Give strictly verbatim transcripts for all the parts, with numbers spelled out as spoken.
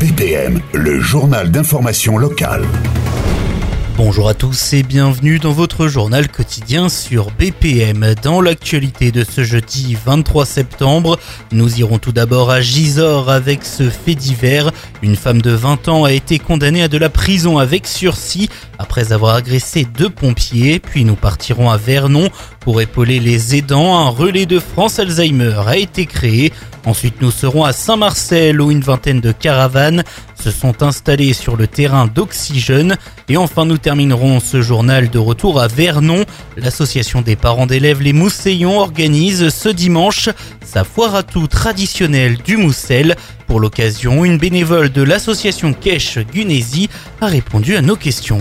B P M, le journal d'information locale. Bonjour à tous et bienvenue dans votre journal quotidien sur B P M. Dans l'actualité de ce jeudi vingt-trois septembre, nous irons tout d'abord à Gisors avec ce fait divers. Une femme de vingt ans a été condamnée à de la prison avec sursis après avoir agressé deux pompiers. Puis nous partirons à Vernon pour épauler les aidants. Un relais de France Alzheimer a été créé. Ensuite, nous serons à Saint-Marcel où une vingtaine de caravanes se sont installées sur le terrain d'Oxygène. Et enfin, nous terminerons ce journal de retour à Vernon. L'association des parents d'élèves Les Mousseillons organise ce dimanche sa foire à tout traditionnelle du Moussel. Pour l'occasion, une bénévole de l'association Kèche Gunézy a répondu à nos questions.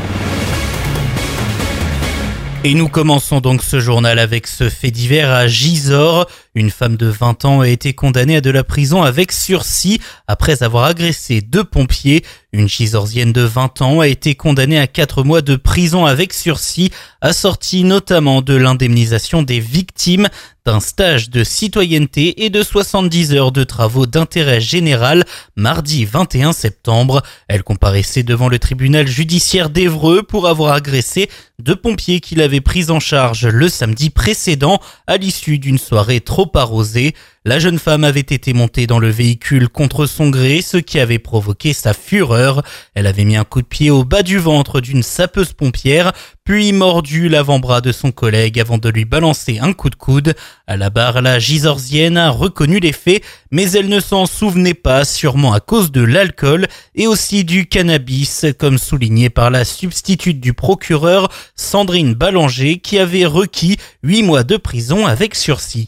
Et nous commençons donc ce journal avec ce fait divers à Gisors. Une femme de vingt ans a été condamnée à de la prison avec sursis après avoir agressé deux pompiers. Une Gisorsienne de vingt ans a été condamnée à quatre mois de prison avec sursis, assortie notamment de l'indemnisation des victimes, d'un stage de citoyenneté et de soixante-dix heures de travaux d'intérêt général mardi vingt et un septembre. Elle comparaissait devant le tribunal judiciaire d'Évreux pour avoir agressé deux pompiers qui l'avaient prise en charge le samedi précédent à l'issue d'une soirée trop arrosée. La jeune femme avait été montée dans le véhicule contre son gré, ce qui avait provoqué sa fureur. Elle avait mis un coup de pied au bas du ventre d'une sapeuse pompière, puis mordu l'avant-bras de son collègue avant de lui balancer un coup de coude. À la barre, la Gisorsienne a reconnu les faits, mais elle ne s'en souvenait pas, sûrement à cause de l'alcool et aussi du cannabis, comme souligné par la substitute du procureur, Sandrine Ballanger, qui avait requis huit mois de prison avec sursis.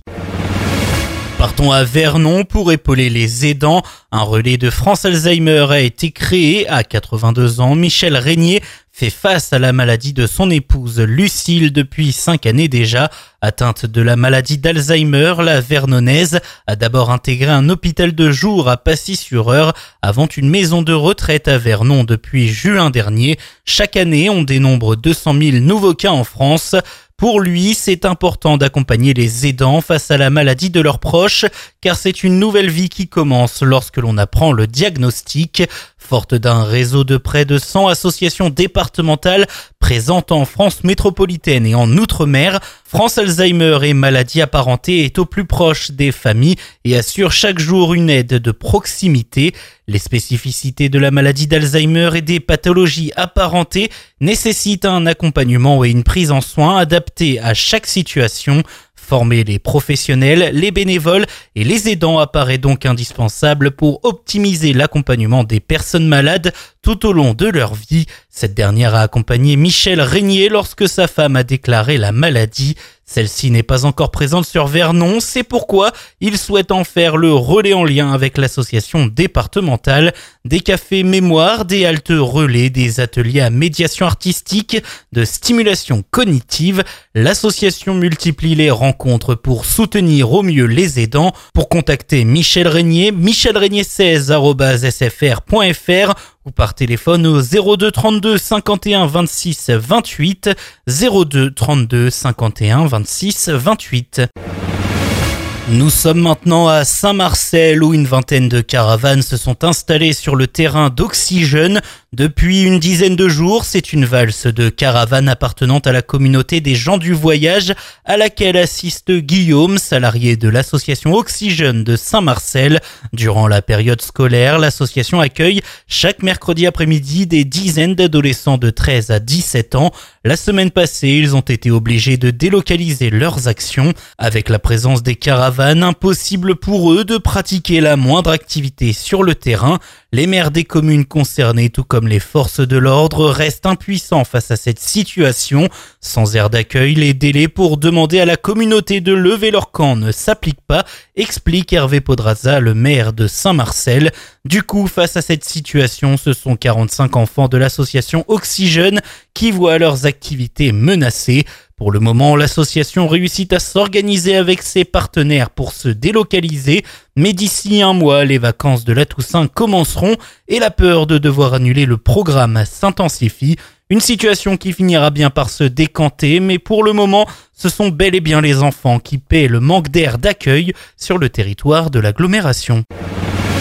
Partons à Vernon pour épauler les aidants. Un relais de France Alzheimer a été créé. À quatre-vingt-deux ans, Michel Régnier fait face à la maladie de son épouse Lucille depuis cinq années déjà. Atteinte de la maladie d'Alzheimer, la Vernonnaise a d'abord intégré un hôpital de jour à Passy-sur-Eure avant une maison de retraite à Vernon depuis juin dernier. Chaque année, on dénombre deux cent mille nouveaux cas en France. Pour lui, c'est important d'accompagner les aidants face à la maladie de leurs proches, car c'est une nouvelle vie qui commence lorsque l'on apprend le diagnostic. Forte d'un réseau de près de cent associations départementales présentes en France métropolitaine et en Outre-mer, France Alzheimer et maladies apparentées est au plus proche des familles et assure chaque jour une aide de proximité. Les spécificités de la maladie d'Alzheimer et des pathologies apparentées nécessitent un accompagnement et une prise en soin adaptée à chaque situation. Former les professionnels, les bénévoles et les aidants apparaît donc indispensable pour optimiser l'accompagnement des personnes malades tout au long de leur vie. Cette dernière a accompagné Michel Régnier lorsque sa femme a déclaré la maladie. Celle-ci n'est pas encore présente sur Vernon, c'est pourquoi il souhaite en faire le relais en lien avec l'association départementale. Des cafés mémoire, des haltes relais, des ateliers à médiation artistique, de stimulation cognitive. L'association multiplie les rencontres pour soutenir au mieux les aidants. Pour contacter Michel Régnier, michel régnier seize arobase s f r point f r ou par téléphone au zéro deux trente-deux cinquante et un vingt-six vingt-huit, zéro deux trente-deux cinquante et un vingt-six vingt-huit. Nous sommes maintenant à Saint-Marcel où une vingtaine de caravanes se sont installées sur le terrain d'Oxygène. Depuis une dizaine de jours, c'est une valse de caravanes appartenant à la communauté des gens du voyage à laquelle assiste Guillaume, salarié de l'association Oxygène de Saint-Marcel. Durant la période scolaire, l'association accueille chaque mercredi après-midi des dizaines d'adolescents de treize à dix-sept ans. La semaine passée, ils ont été obligés de délocaliser leurs actions. Avec la présence des caravanes, impossible pour eux de pratiquer la moindre activité sur le terrain. Les maires des communes concernées, tout comme les forces de l'ordre, restent impuissants face à cette situation. Sans aire d'accueil, les délais pour demander à la communauté de lever leur camp ne s'appliquent pas, explique Hervé Podraza, le maire de Saint-Marcel. Du coup, face à cette situation, ce sont quarante-cinq enfants de l'association Oxygène qui voient leurs activités menacées. Pour le moment, l'association réussit à s'organiser avec ses partenaires pour se délocaliser, mais d'ici un mois, les vacances de la Toussaint commenceront et la peur de devoir annuler le programme s'intensifie. Une situation qui finira bien par se décanter, mais pour le moment, ce sont bel et bien les enfants qui paient le manque d'air d'accueil sur le territoire de l'agglomération.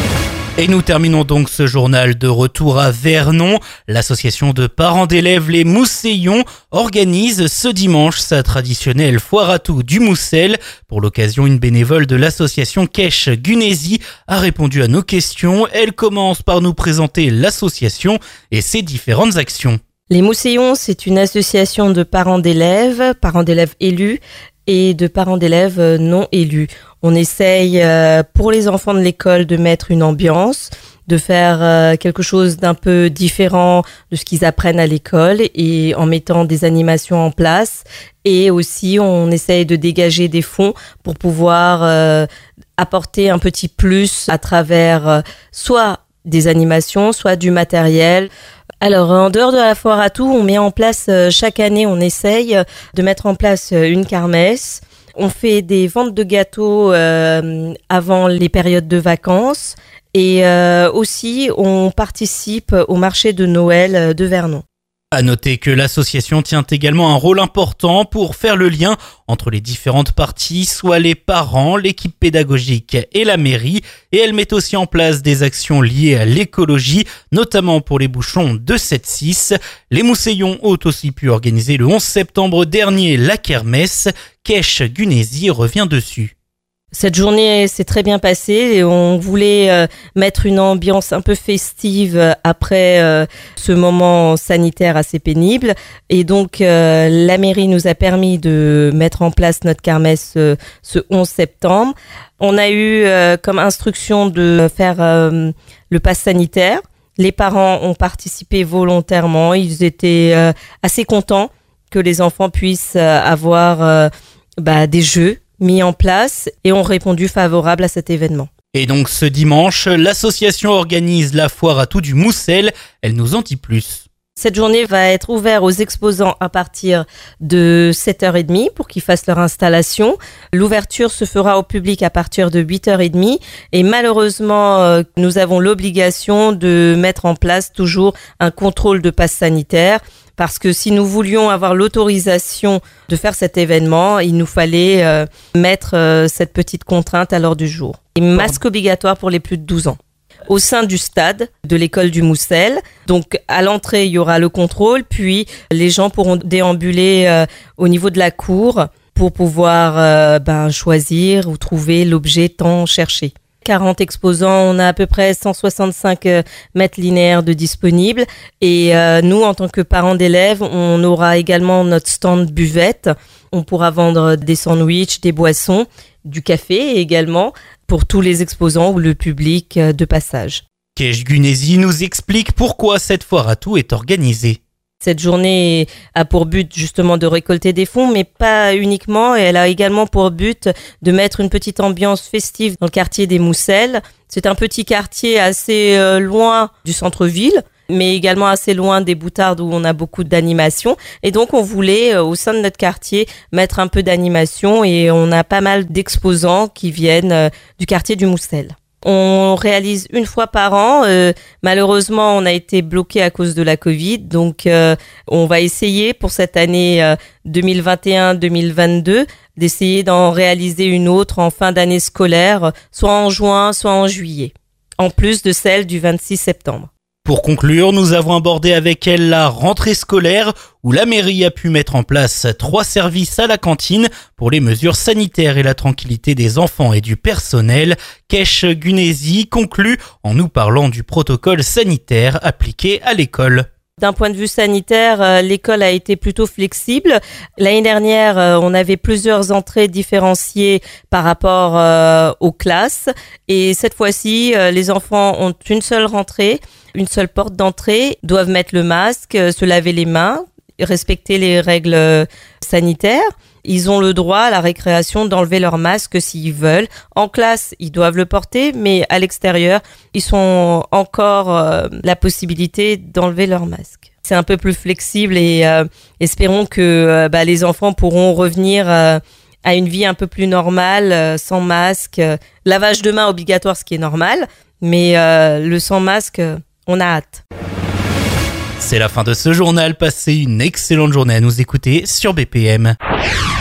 Et nous terminons donc ce journal de retour à Vernon. L'association de parents d'élèves Les Mousseillons organise ce dimanche sa traditionnelle foire à tout du Moussel. Pour l'occasion, une bénévole de l'association Kesh Gunezi a répondu à nos questions. Elle commence par nous présenter l'association et ses différentes actions. Les Mousseillons, c'est une association de parents d'élèves, parents d'élèves élus et de parents d'élèves non élus. On essaye euh, pour les enfants de l'école de mettre une ambiance, de faire euh, quelque chose d'un peu différent de ce qu'ils apprennent à l'école et en mettant des animations en place. Et aussi, on essaye de dégager des fonds pour pouvoir euh, apporter un petit plus à travers euh, soit des animations, soit du matériel. Alors, en dehors de la foire à tout, on met en place, euh, chaque année, on essaye de mettre en place euh, une kermesse. On fait des ventes de gâteaux euh, avant les périodes de vacances et euh, aussi on participe au marché de Noël de Vernon. À noter que l'association tient également un rôle important pour faire le lien entre les différentes parties, soit les parents, l'équipe pédagogique et la mairie. Et elle met aussi en place des actions liées à l'écologie, notamment pour les bouchons de sept six. Les Mousseillons ont aussi pu organiser le onze septembre dernier la kermesse. Kesh Gunezi revient dessus. Cette journée s'est très bien passée et on voulait euh, mettre une ambiance un peu festive après euh, ce moment sanitaire assez pénible. Et donc, euh, la mairie nous a permis de mettre en place notre kermesse euh, ce onze septembre. On a eu euh, comme instruction de faire euh, le pass sanitaire. Les parents ont participé volontairement. Ils étaient euh, assez contents que les enfants puissent euh, avoir euh, bah, des jeux mis en place et ont répondu favorable à cet événement. Et donc ce dimanche, l'association organise la foire à tout du Moussel. Elle nous en dit plus. Cette journée va être ouverte aux exposants à partir de sept heures trente pour qu'ils fassent leur installation. L'ouverture se fera au public à partir de huit heures trente et malheureusement, nous avons l'obligation de mettre en place toujours un contrôle de passe sanitaire parce que si nous voulions avoir l'autorisation de faire cet événement, il nous fallait euh, mettre euh, cette petite contrainte à l'ordre du jour. Et masque obligatoire pour les plus de douze ans. Au sein du stade de l'école du Moussel. Donc, à l'entrée, il y aura le contrôle, puis les gens pourront déambuler euh, au niveau de la cour pour pouvoir euh, ben, choisir ou trouver l'objet tant cherché. quarante exposants, on a à peu près cent soixante-cinq euh, mètres linéaires de disponibles. Et euh, nous, en tant que parents d'élèves, on aura également notre stand buvette. On pourra vendre des sandwichs, des boissons, du café également pour tous les exposants ou le public de passage. Kesh Gunezi nous explique pourquoi cette foire à tout est organisée. Cette journée a pour but justement de récolter des fonds, mais pas uniquement. Elle a également pour but de mettre une petite ambiance festive dans le quartier des Moussel. C'est un petit quartier assez euh, loin du centre-ville, mais également assez loin des Boutardes où on a beaucoup d'animation. Et donc, on voulait, euh, au sein de notre quartier, mettre un peu d'animation et on a pas mal d'exposants qui viennent euh, du quartier du Moussel. On réalise une fois par an. Euh, malheureusement, on a été bloqué à cause de la Covid. Donc, euh, on va essayer pour cette année euh, deux mille vingt et un deux mille vingt-deux d'essayer d'en réaliser une autre en fin d'année scolaire, soit en juin, soit en juillet, en plus de celle du vingt-six septembre. Pour conclure, nous avons abordé avec elle la rentrée scolaire où la mairie a pu mettre en place trois services à la cantine pour les mesures sanitaires et la tranquillité des enfants et du personnel. Kesh Gunezi conclut en nous parlant du protocole sanitaire appliqué à l'école. D'un point de vue sanitaire, l'école a été plutôt flexible. L'année dernière, on avait plusieurs entrées différenciées par rapport aux classes. Et cette fois-ci, les enfants ont une seule rentrée, une seule porte d'entrée, doivent mettre le masque, se laver les mains, respecter les règles sanitaires. Ils ont le droit à la récréation d'enlever leur masque s'ils veulent. En classe, ils doivent le porter, mais à l'extérieur, ils ont encore euh, la possibilité d'enlever leur masque. C'est un peu plus flexible et euh, espérons que euh, bah, les enfants pourront revenir euh, à une vie un peu plus normale, euh, sans masque. Euh, lavage de mains obligatoire, ce qui est normal, mais euh, le sans masque, euh, on a hâte. C'est la fin de ce journal. Passez une excellente journée à nous écouter sur B P M.